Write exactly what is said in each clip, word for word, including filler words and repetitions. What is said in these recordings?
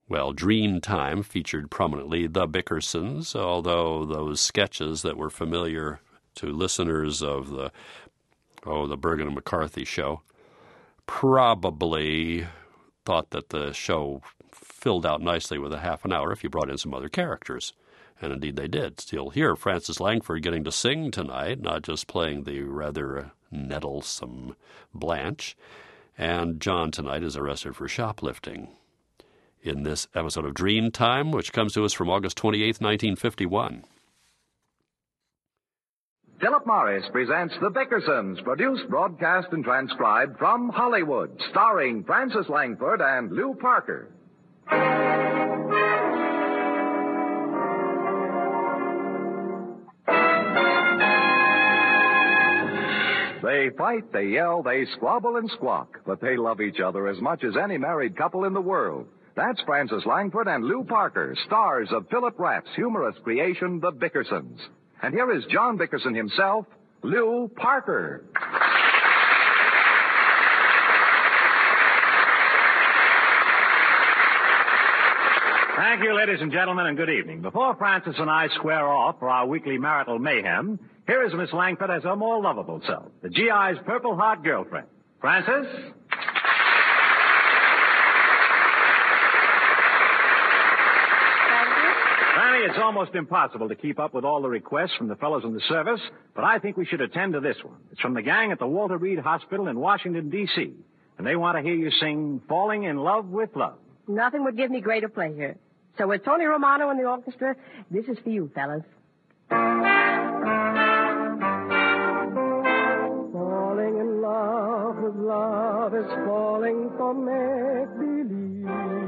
Well, Dream Time featured prominently the Bickersons, although those sketches that were familiar to listeners of the, oh, the Bergen and McCarthy show probably thought that the show filled out nicely with a half an hour if you brought in some other characters. And indeed they did. Still here, Frances Langford getting to sing tonight, not just playing the rather nettlesome Blanche. And John tonight is arrested for shoplifting in this episode of Dream Time, which comes to us from August twenty-eighth, nineteen fifty-one. Philip Morris presents The Bickersons, produced, broadcast, and transcribed from Hollywood, starring Frances Langford and Lou Parker. They fight, they yell, they squabble and squawk, but they love each other as much as any married couple in the world. That's Frances Langford and Lou Parker, stars of Philip Rath's humorous creation, The Bickersons. And here is John Bickerson himself, Lou Parker. Thank you, ladies and gentlemen, and good evening. Before Frances and I square off for our weekly marital mayhem, here is Miss Langford as her more lovable self, the G I's Purple Heart girlfriend. Frances? Fanny, it's almost impossible to keep up with all the requests from the fellows in the service, but I think we should attend to this one. It's from the gang at the Walter Reed Hospital in Washington, D C, and they want to hear you sing Falling in Love with Love. Nothing would give me greater pleasure. So with Tony Romano and the orchestra, this is for you, fellas. Falling in love with love is falling for make-believe.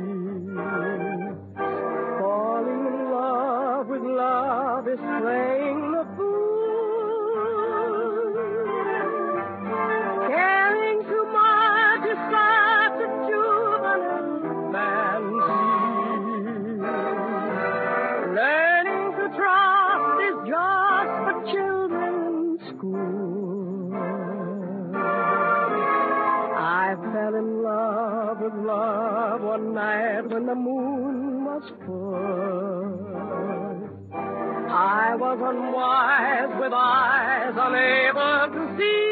Falling in love with love is playing the fool. Caring too much is such a juvenile fancy. Learning to trust is just for children in school. I fell in love with love one night when the moon was full. I was unwise with eyes unable to see.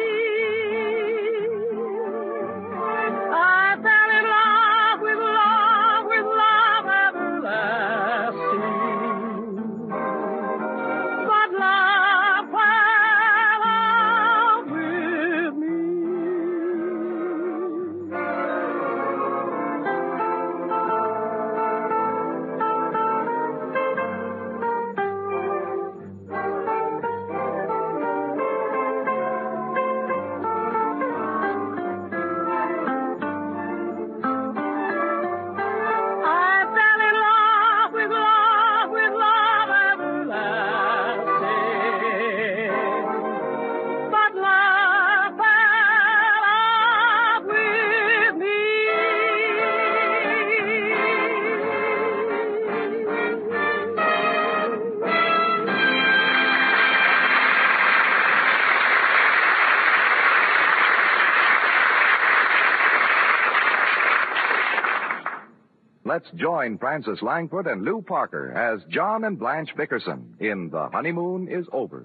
I fell in love with love, with love everlasting. But love fell out with me. Let's join Frances Langford and Lou Parker as John and Blanche Bickerson in The Honeymoon is Over.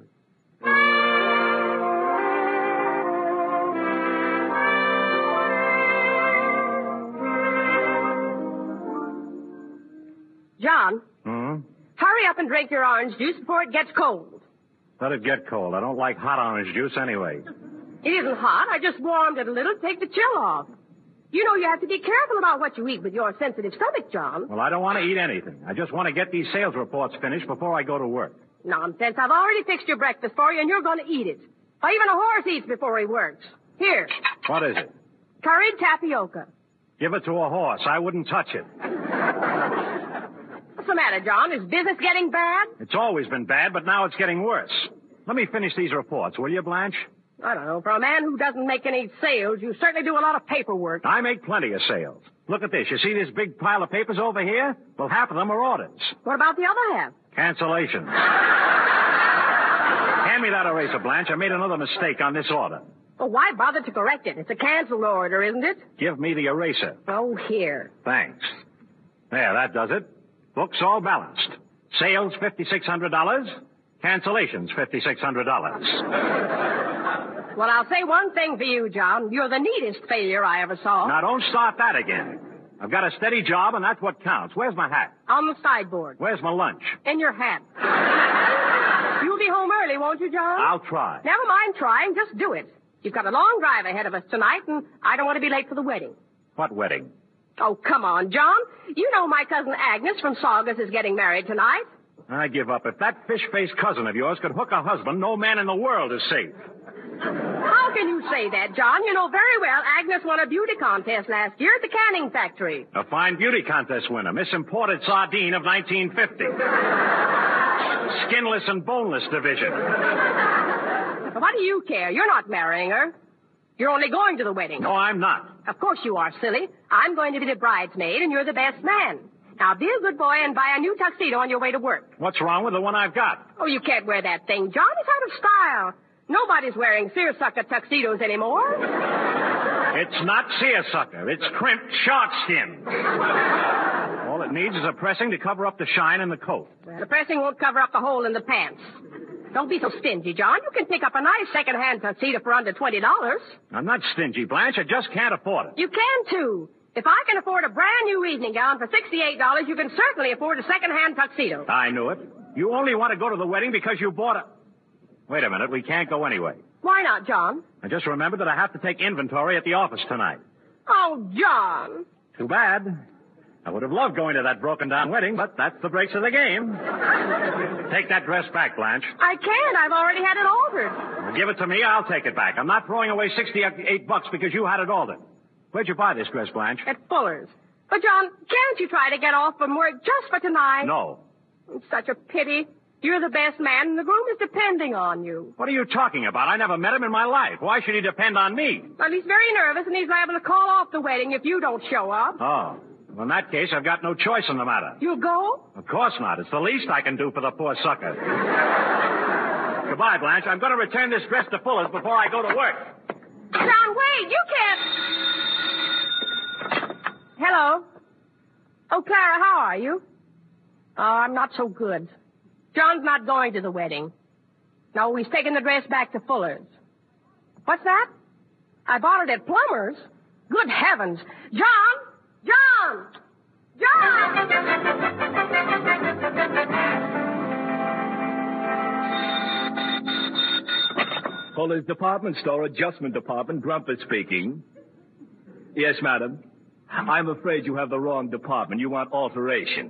John, Hmm? hurry up and drink your orange juice before it gets cold. Let it get cold. I don't like hot orange juice anyway. It isn't hot. I just warmed it a little to take the chill off. You know you have to be careful about what you eat with your sensitive stomach, John. Well, I don't want to eat anything. I just want to get these sales reports finished before I go to work. Nonsense. I've already fixed your breakfast for you, and you're going to eat it. Or even a horse eats before he works. Here. What is it? Curried tapioca. Give it to a horse. I wouldn't touch it. What's the matter, John? Is business getting bad? It's always been bad, but now it's getting worse. Let me finish these reports, will you, Blanche? I don't know. For a man who doesn't make any sales, you certainly do a lot of paperwork. I make plenty of sales. Look at this. You see this big pile of papers over here? Well, half of them are orders. What about the other half? Cancellations. Hand me that eraser, Blanche. I made another mistake on this order. Well, why bother to correct it? It's a canceled order, isn't it? Give me the eraser. Oh, here. Thanks. There, that does it. Books all balanced. Sales, five thousand six hundred dollars. Cancellations, five thousand six hundred dollars. Well, I'll say one thing for you, John. You're the neatest failure I ever saw. Now, don't start that again. I've got a steady job, and that's what counts. Where's my hat? On the sideboard. Where's my lunch? In your hat. You'll be home early, won't you, John? I'll try. Never mind trying. Just do it. You've got a long drive ahead of us tonight, and I don't want to be late for the wedding. What wedding? Oh, come on, John. You know my cousin Agnes from Saugus is getting married tonight. I give up. If that fish-faced cousin of yours could hook a husband, no man in the world is safe. How can you say that, John? You know very well Agnes won a beauty contest last year at the canning factory. A fine beauty contest winner, Miss Imported Sardine of nineteen fifty. Skinless and boneless division. But what do you care? You're not marrying her. You're only going to the wedding. No, I'm not. Of course you are, silly. I'm going to be the bridesmaid, and you're the best man. Now, be a good boy and buy a new tuxedo on your way to work. What's wrong with the one I've got? Oh, you can't wear that thing, John. It's out of style. Nobody's wearing seersucker tuxedos anymore. It's not seersucker. It's crimped shark skin. All it needs is a pressing to cover up the shine in the coat. Well, the pressing won't cover up the hole in the pants. Don't be so stingy, John. You can pick up a nice second-hand tuxedo for under twenty dollars. I'm not stingy, Blanche. I just can't afford it. You can, too. If I can afford a brand-new evening gown for sixty-eight dollars, you can certainly afford a second-hand tuxedo. I knew it. You only want to go to the wedding because you bought a... Wait a minute. We can't go anyway. Why not, John? I just remembered that I have to take inventory at the office tonight. Oh, John. Too bad. I would have loved going to that broken-down wedding, but that's the breaks of the game. Take that dress back, Blanche. I can't. I've already had it altered. Well, give it to me. I'll take it back. I'm not throwing away sixty-eight bucks because you had it altered. Where'd you buy this dress, Blanche? At Fuller's. But, John, can't you try to get off from work just for tonight? No. It's such a pity. You're the best man, and the groom is depending on you. What are you talking about? I never met him in my life. Why should he depend on me? Well, he's very nervous, and he's liable to call off the wedding if you don't show up. Oh. Well, in that case, I've got no choice in the matter. You'll go? Of course not. It's the least I can do for the poor sucker. Goodbye, Blanche. I'm going to return this dress to Fuller's before I go to work. John, wait. You can't... Hello? Oh, Clara, how are you? Oh, I'm not so good. John's not going to the wedding. No, he's taking the dress back to Fuller's. What's that? I bought it at Plumber's. Good heavens. John! John! John! Fuller's Department Store Adjustment Department, Grumpet speaking. Yes, madam. I'm afraid you have the wrong department. You want alteration.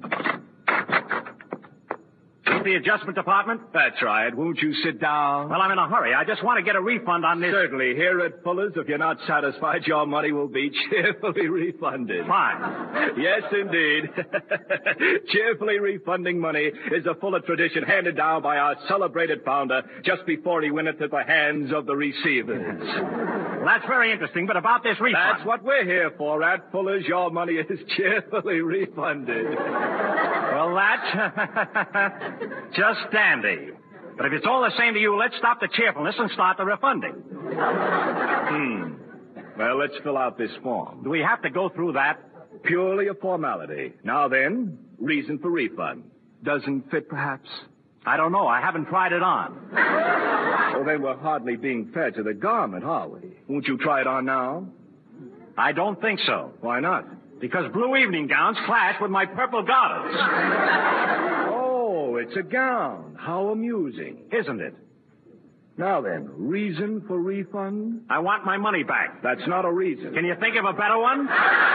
The adjustment department? That's right. Won't you sit down? Well, I'm in a hurry. I just want to get a refund on this. Certainly. Here at Fuller's, if you're not satisfied, your money will be cheerfully refunded. Fine. Yes, indeed. Cheerfully refunding money is a Fuller tradition handed down by our celebrated founder just before he went into the hands of the receivers. Well, that's very interesting, but about this refund... That's what we're here for. At Fuller's, your money is cheerfully refunded. Well, that's... just dandy. But if it's all the same to you, let's stop the cheerfulness and start the refunding. Hmm. Well, let's fill out this form. Do we have to go through that? Purely a formality. Now then, reason for refund. Doesn't fit, perhaps? I don't know. I haven't tried it on. Well, then we're hardly being fair to the garment, are we? Won't you try it on now? I don't think so. Why not? Because blue evening gowns clash with my purple garters. Oh, it's a gown. How amusing. Isn't it? Now then, reason for refund? I want my money back. That's not a reason. Can you think of a better one?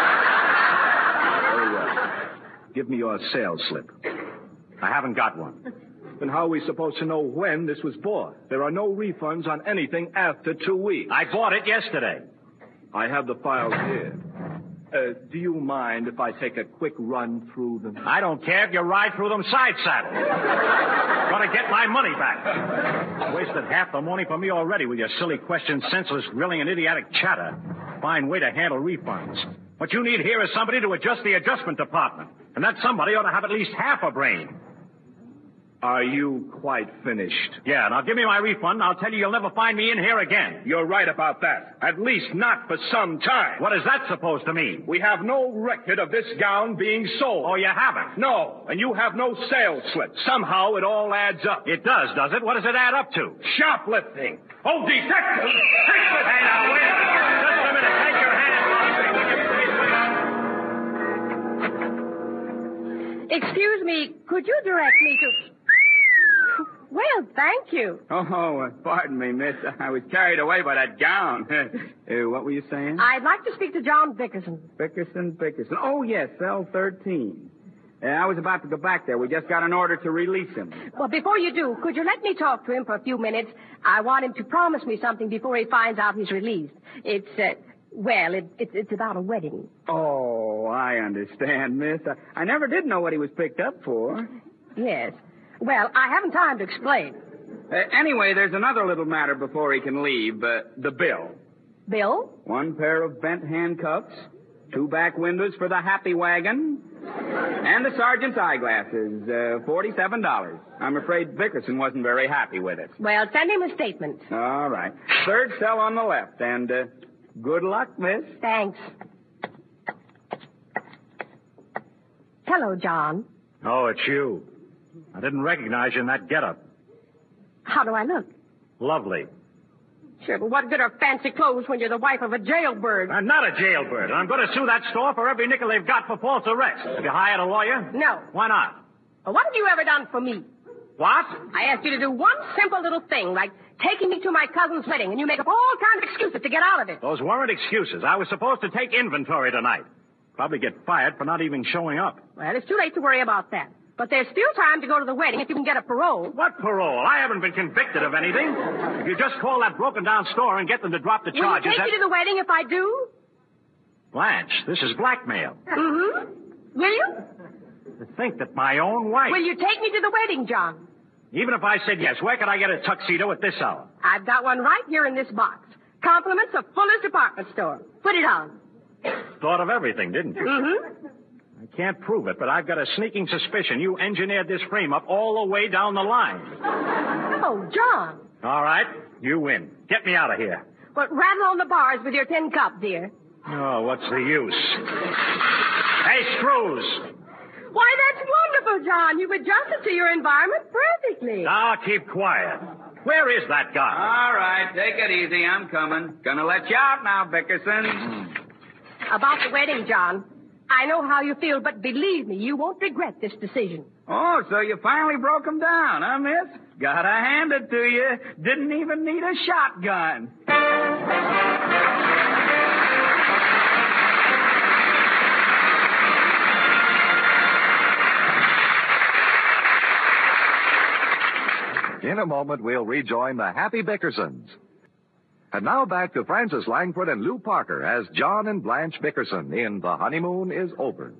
Very well. Give me your sales slip. I haven't got one. Then how are we supposed to know when this was bought? There are no refunds on anything after two weeks. I bought it yesterday. I have the files here. Uh, do you mind if I take a quick run through them? I don't care if you ride through them side saddle. Gotta get my money back. Wasted half the morning for me already with your silly questions, senseless grilling, and idiotic chatter. Fine way to handle refunds. What you need here is somebody to adjust the adjustment department. And that somebody ought to have at least half a brain. Are you quite finished? Yeah, now give me my refund. I'll tell you you'll never find me in here again. You're right about that. At least not for some time. What is that supposed to mean? We have no record of this gown being sold. Oh, you haven't? No, and you have no sales slip. Somehow it all adds up. It does, does it? What does it add up to? Shoplifting. Oh, detective! Take this Hey, now, wait a minute. Just a minute. Take your hands off me. Excuse me, could you direct me to... Well, thank you. Oh, uh, pardon me, miss. I was carried away by that gown. uh, what were you saying? I'd like to speak to John Bickerson. Bickerson, Bickerson. Oh, yes, cell thirteen. Uh, I was about to go back there. We just got an order to release him. Well, before you do, could you let me talk to him for a few minutes? I want him to promise me something before he finds out he's released. It's, uh, well, it, it, it's about a wedding. Oh, I understand, miss. I, I never did know what he was picked up for. Yes. Well, I haven't time to explain. Uh, anyway, there's another little matter before he can leave. Uh, the bill. Bill? One pair of bent handcuffs, two back windows for the happy wagon, and the sergeant's eyeglasses, uh, forty-seven dollars. I'm afraid Bickerson wasn't very happy with it. Well, send him a statement. All right. Third cell on the left, and uh, good luck, miss. Thanks. Hello, John. Oh, it's you. I didn't recognize you in that getup. How do I look? Lovely. Sure, but what good are fancy clothes when you're the wife of a jailbird? I'm not a jailbird, and I'm going to sue that store for every nickel they've got for false arrest. Have you hired a lawyer? No. Why not? Well, what have you ever done for me? What? I asked you to do one simple little thing, like taking me to my cousin's wedding, and you make up all kinds of excuses to get out of it. Those weren't excuses. I was supposed to take inventory tonight. Probably get fired for not even showing up. Well, it's too late to worry about that. But there's still time to go to the wedding if you can get a parole. What parole? I haven't been convicted of anything. If you just call that broken-down store and get them to drop the Will charges... you take that... me to the wedding if I do? Blanche, this is blackmail. Mm-hmm. Will you? To think that my own wife... Will you take me to the wedding, John? Even if I said yes, where could I get a tuxedo at this hour? I've got one right here in this box. Compliments of Fuller's Department Store. Put it on. Thought of everything, didn't you? Mm-hmm. I can't prove it, but I've got a sneaking suspicion you engineered this frame up all the way down the line. Oh, John. All right, you win. Get me out of here. But rattle on the bars with your tin cup, dear. Oh, what's the use? Hey, Screws! Why, that's wonderful, John. You've adjusted to your environment perfectly. Now, keep quiet. Where is that guy? All right, take it easy. I'm coming. Gonna let you out now, Bickerson. About the wedding, John. I know how you feel, but believe me, you won't regret this decision. Oh, so you finally broke him down, huh, miss? Gotta hand it to you. Didn't even need a shotgun. In a moment, we'll rejoin the Happy Bickersons. And now back to Frances Langford and Lou Parker as John and Blanche Bickerson in The Honeymoon is Over.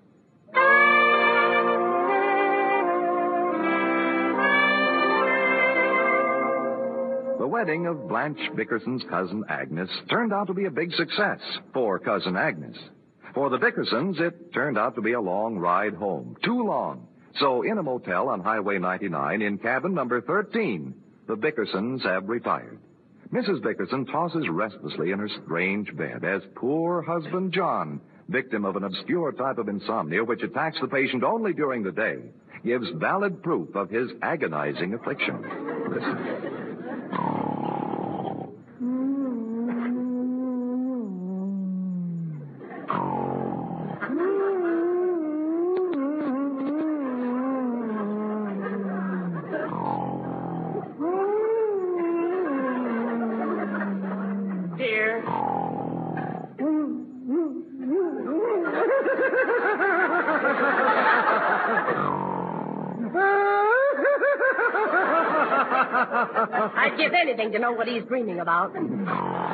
The wedding of Blanche Bickerson's cousin Agnes turned out to be a big success for Cousin Agnes. For the Bickersons, it turned out to be a long ride home. Too long. So in a motel on Highway ninety-nine in cabin number thirteen, the Bickersons have retired. Missus Bickerson tosses restlessly in her strange bed as poor husband John, victim of an obscure type of insomnia which attacks the patient only during the day, gives valid proof of his agonizing affliction. Listen. I'd give anything to know what he's dreaming about. John!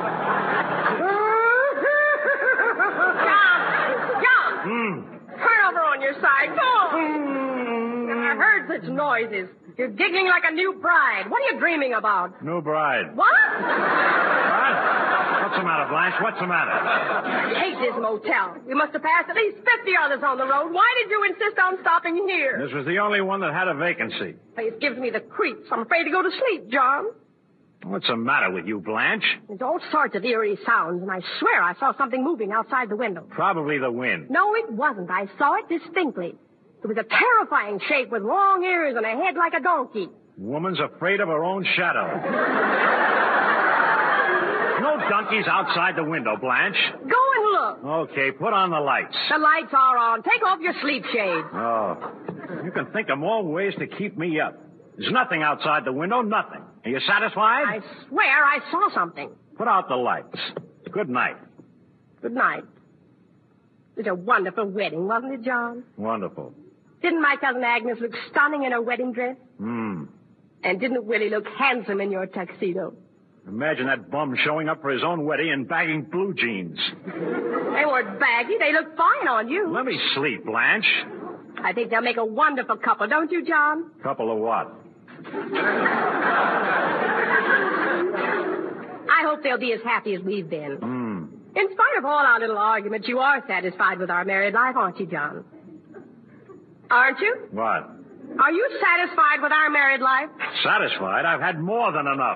John! Hmm. Turn over on your side. Go on. I've heard such noises. You're giggling like a new bride. What are you dreaming about? New bride. What? What? What's the matter, Blanche? What's the matter? I hate this motel. We must have passed at least fifty others on the road. Why did you insist on stopping here? This was the only one that had a vacancy. Place gives me the creeps. I'm afraid to go to sleep, John. What's the matter with you, Blanche? There's all sorts of eerie sounds, and I swear I saw something moving outside the window. Probably the wind. No, it wasn't. I saw it distinctly. It was a terrifying shape with long ears and a head like a donkey. Woman's afraid of her own shadow. No donkeys outside the window, Blanche. Go and look. Okay, put on the lights. The lights are on. Take off your sleep shades. Oh. You can think of more ways to keep me up. There's nothing outside the window, nothing. Are you satisfied? I swear I saw something. Put out the lights. Good night. Good night. It was a wonderful wedding, wasn't it, John? Wonderful. Didn't my cousin Agnes look stunning in her wedding dress? Hmm. And didn't Willie look handsome in your tuxedo? Imagine that bum showing up for his own wedding in bagging blue jeans. They weren't baggy. They looked fine on you. Let me sleep, Blanche. I think they'll make a wonderful couple, don't you, John? Couple of what? I hope they'll be as happy as we've been. Hmm. In spite of all our little arguments, you are satisfied with our married life, aren't you, John? Aren't you? What? Are you satisfied with our married life? Satisfied? I've had more than enough.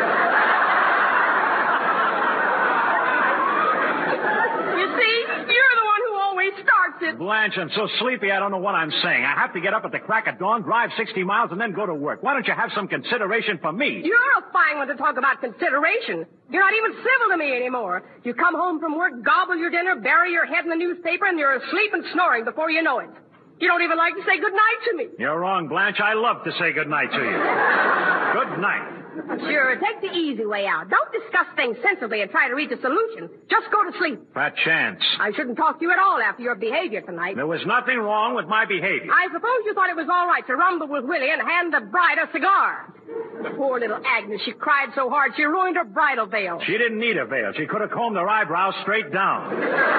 You see, you're the one who always starts it. Blanche, I'm so sleepy I don't know what I'm saying. I have to get up at the crack of dawn, drive sixty miles, and then go to work. Why don't you have some consideration for me? You're a fine one to talk about consideration. You're not even civil to me anymore. You come home from work, gobble your dinner, bury your head in the newspaper, and you're asleep and snoring before you know it. You don't even like to say good night to me. You're wrong, Blanche. I love to say good night to you. Good night. Sure, take the easy way out. Don't discuss things sensibly and try to reach a solution. Just go to sleep. Fat chance. I shouldn't talk to you at all after your behavior tonight. There was nothing wrong with my behavior. I suppose you thought it was all right to rumble with Willie and hand the bride a cigar. Poor little Agnes. She cried so hard she ruined her bridal veil. She didn't need a veil. She could have combed her eyebrows straight down.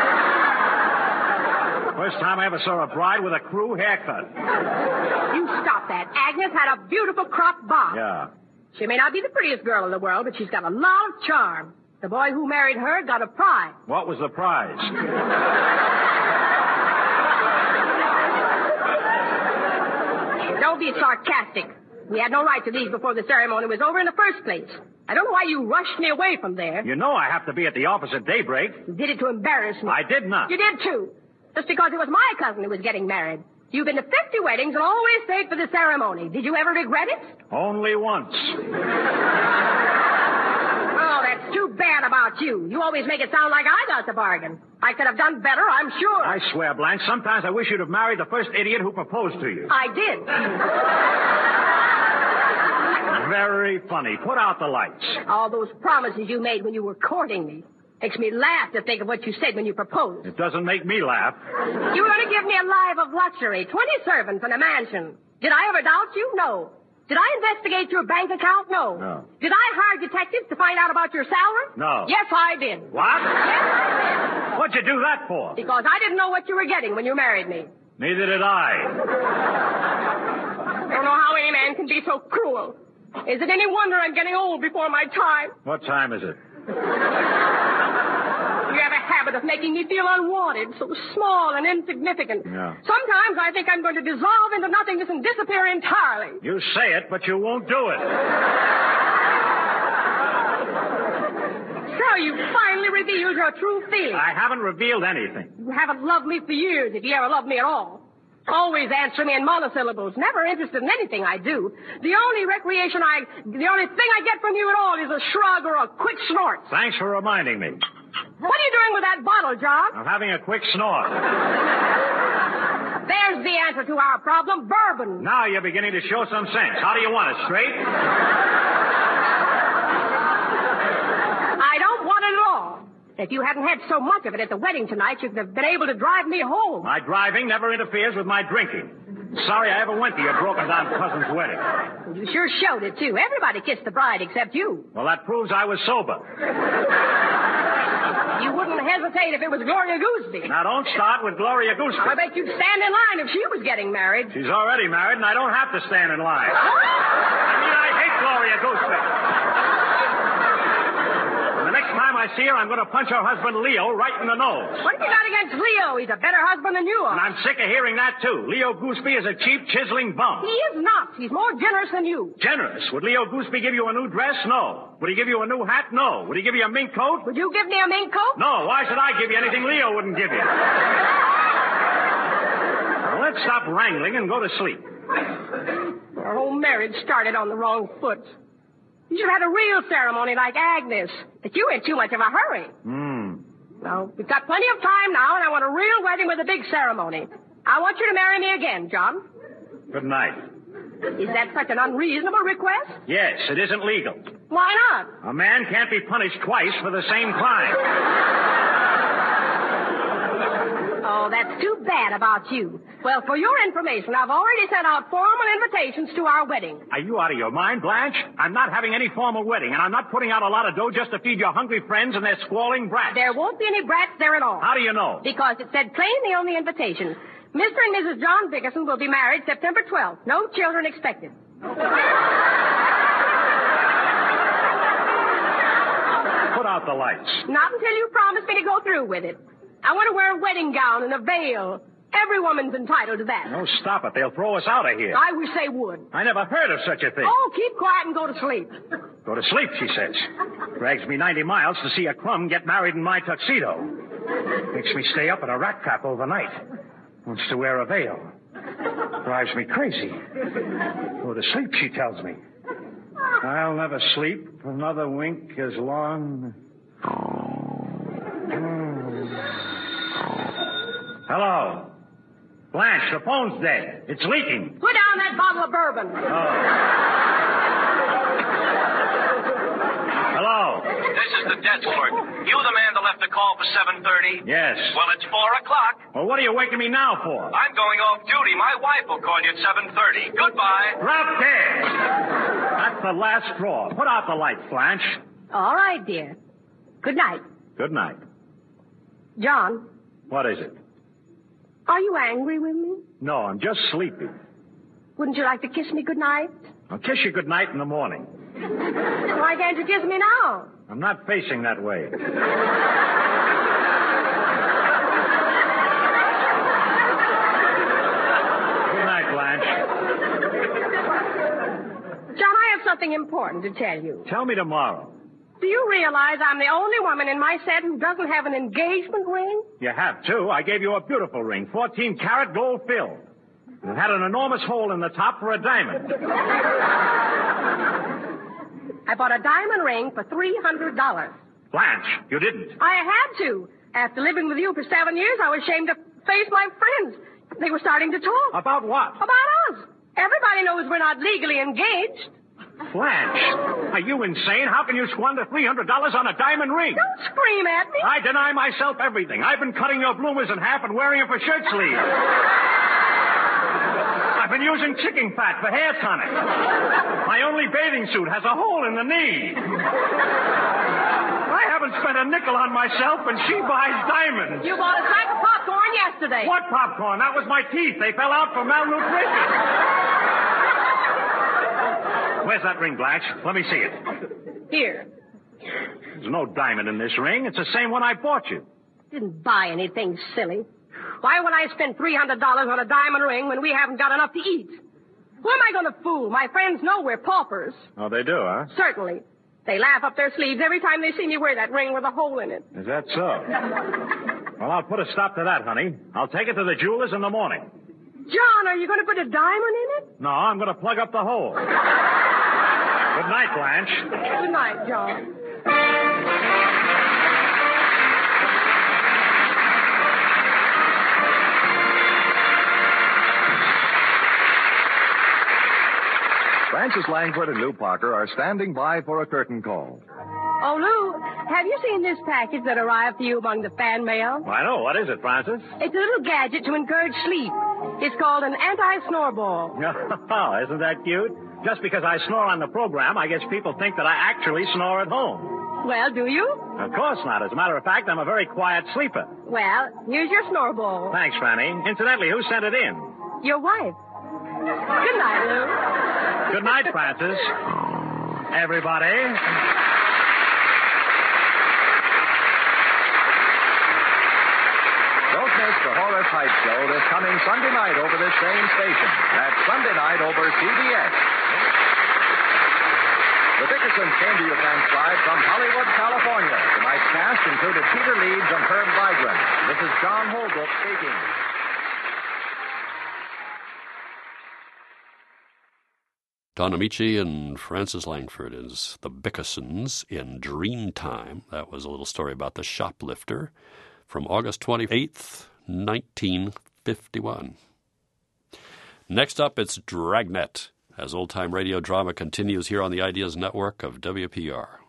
First time I ever saw a bride with a crew haircut. You stop that. Agnes had a beautiful cropped bob. Yeah. She may not be the prettiest girl in the world, but she's got a lot of charm. The boy who married her got a prize. What was the prize? Don't be sarcastic. We had no right to leave before the ceremony was over in the first place. I don't know why you rushed me away from there. You know I have to be at the office at daybreak. You did it to embarrass me. I did not. You did, too. Just because it was my cousin who was getting married. You've been to fifty weddings and always stayed for the ceremony. Did you ever regret it? Only once. Oh, that's too bad about you. You always make it sound like I got the bargain. I could have done better, I'm sure. I swear, Blanche, sometimes I wish you'd have married the first idiot who proposed to you. I did. Very funny. Put out the lights. All those promises you made when you were courting me. Makes me laugh to think of what you said when you proposed. It doesn't make me laugh. You were going to give me a life of luxury, twenty servants and a mansion. Did I ever doubt you? No. Did I investigate your bank account? No. No. Did I hire detectives to find out about your salary? No. Yes, I did. What? Yes, I did. What'd you do that for? Because I didn't know what you were getting when you married me. Neither did I. I don't know how any man can be so cruel. Is it any wonder I'm getting old before my time? What time is it? You have a habit of making me feel unwanted, so small and insignificant. Yeah. Sometimes I think I'm going to dissolve into nothingness and disappear entirely. You say it, but you won't do it. So you finally revealed your true feelings. I haven't revealed anything. You haven't loved me for years, if you ever loved me at all. Always answer me in monosyllables, never interested in anything I do. The only recreation I, the only thing I get from you at all is a shrug or a quick snort. Thanks for reminding me. What are you doing with that bottle, John? I'm having a quick snort. There's the answer to our problem, bourbon. Now you're beginning to show some sense. How do you want it, straight? I don't want it at all. If you hadn't had so much of it at the wedding tonight, you'd have been able to drive me home. My driving never interferes with my drinking. Sorry I ever went to your broken-down cousin's wedding. You sure showed it, too. Everybody kissed the bride except you. Well, that proves I was sober. You wouldn't hesitate if it was Gloria Gooseby. Now, don't start with Gloria Gooseby. I bet you'd stand in line if she was getting married. She's already married, and I don't have to stand in line. I mean, I hate Gloria Gooseby. And the next time I I see her, I'm going to punch her husband, Leo, right in the nose. What have you got against Leo? He's a better husband than you are. And I'm sick of hearing that, too. Leo Gooseby is a cheap, chiseling bum. He is not. He's more generous than you. Generous? Would Leo Gooseby give you a new dress? No. Would he give you a new hat? No. Would he give you a mink coat? Would you give me a mink coat? No. Why should I give you anything Leo wouldn't give you? Now, let's stop wrangling and go to sleep. Our whole marriage started on the wrong foot. You should have had a real ceremony like Agnes. But you in too much of a hurry. Hmm. No, we've got plenty of time now, and I want a real wedding with a big ceremony. I want you to marry me again, John. Good night. Is that such an unreasonable request? Yes, it isn't legal. Why not? A man can't be punished twice for the same crime. Oh, that's too bad about you. Well, for your information, I've already sent out formal invitations to our wedding. Are you out of your mind, Blanche? I'm not having any formal wedding, and I'm not putting out a lot of dough just to feed your hungry friends and their squalling brats. There won't be any brats there at all. How do you know? Because it said plainly on the invitation, Mister and Missus John Dickerson will be married September twelfth. No children expected. Put out the lights. Not until you promise me to go through with it. I want to wear a wedding gown and a veil. Every woman's entitled to that. No, stop it. They'll throw us out of here. I wish they would. I never heard of such a thing. Oh, keep quiet and go to sleep. Go to sleep, she says. Drags me ninety miles to see a crumb get married in my tuxedo. Makes me stay up at a rat trap overnight. Wants to wear a veil. Drives me crazy. Go to sleep, she tells me. I'll never sleep another wink as long... Hello. Blanche, the phone's dead. It's leaking. Put down that bottle of bourbon. Oh. Hello. This is the desk clerk. You the man that left a call for seven thirty? Yes. Well, it's four o'clock. Well, what are you waking me now for? I'm going off duty. My wife will call you at seven thirty. Goodbye. Drop dead. That's the last straw. Put out the lights, Blanche. All right, dear. Good night. Good night. John, What is it? are you angry with me? No, I'm just sleepy. Wouldn't you like to kiss me good night? I'll kiss you good night in the morning. Why can't you kiss me now? I'm not facing that way. Good night, Blanche. John, I have something important to tell you. Tell me tomorrow. Do you realize I'm the only woman in my set who doesn't have an engagement ring? You have, too. I gave you a beautiful ring, fourteen karat gold filled. It had an enormous hole in the top for a diamond. I bought a diamond ring for three hundred dollars. Blanche, you didn't. I had to. After living with you for seven years, I was ashamed to face my friends. They were starting to talk. About what? About us. Everybody knows we're not legally engaged. Blanche, are you insane? How can you squander three hundred dollars on a diamond ring? Don't scream at me. I deny myself everything. I've been cutting your bloomers in half and wearing them for shirt sleeves. I've been using chicken fat for hair tonic. My only bathing suit has a hole in the knee. I haven't spent a nickel on myself, and she buys diamonds. You bought a sack of popcorn yesterday. What popcorn? That was my teeth. They fell out from malnutrition. Where's that ring, Blanche? Let me see it. Here. There's no diamond in this ring. It's the same one I bought you. Didn't buy anything, silly. Why would I spend three hundred dollars on a diamond ring when we haven't got enough to eat? Who am I going to fool? My friends know we're paupers. Oh, they do, huh? Certainly. They laugh up their sleeves every time they see me wear that ring with a hole in it. Is that so? Well, I'll put a stop to that, honey. I'll take it to the jeweler's in the morning. John, are you going to put a diamond in it? No, I'm going to plug up the hole. Good night, Blanche. Good night, John. Frances Langford and Lou Parker are standing by for a curtain call. Oh, Lou, have you seen this package that arrived to you among the fan mail? I know. What is it, Frances? It's a little gadget to encourage sleep. It's called an anti-snore ball. Oh, isn't that cute? Just because I snore on the program, I guess people think that I actually snore at home. Well, do you? Of course not. As a matter of fact, I'm a very quiet sleeper. Well, here's your snore ball. Thanks, Franny. Incidentally, who sent it in? Your wife. Good night, Lou. Good night, Frances. Everybody. miss the Horace Heights Show this coming Sunday night over this same station. That's Sunday night over C B S. The Dickersons came to you transcribed from Hollywood, California. Tonight's cast included Peter Leeds and Herb Vigran. This is John Holbrook speaking. Don Amici and Frances Langford as the Bickersons in Dreamtime. That was a little story about the shoplifter from August twenty-eighth, nineteen fifty-one. Next up, it's Dragnet, as old-time radio drama continues here on the Ideas Network of W P R.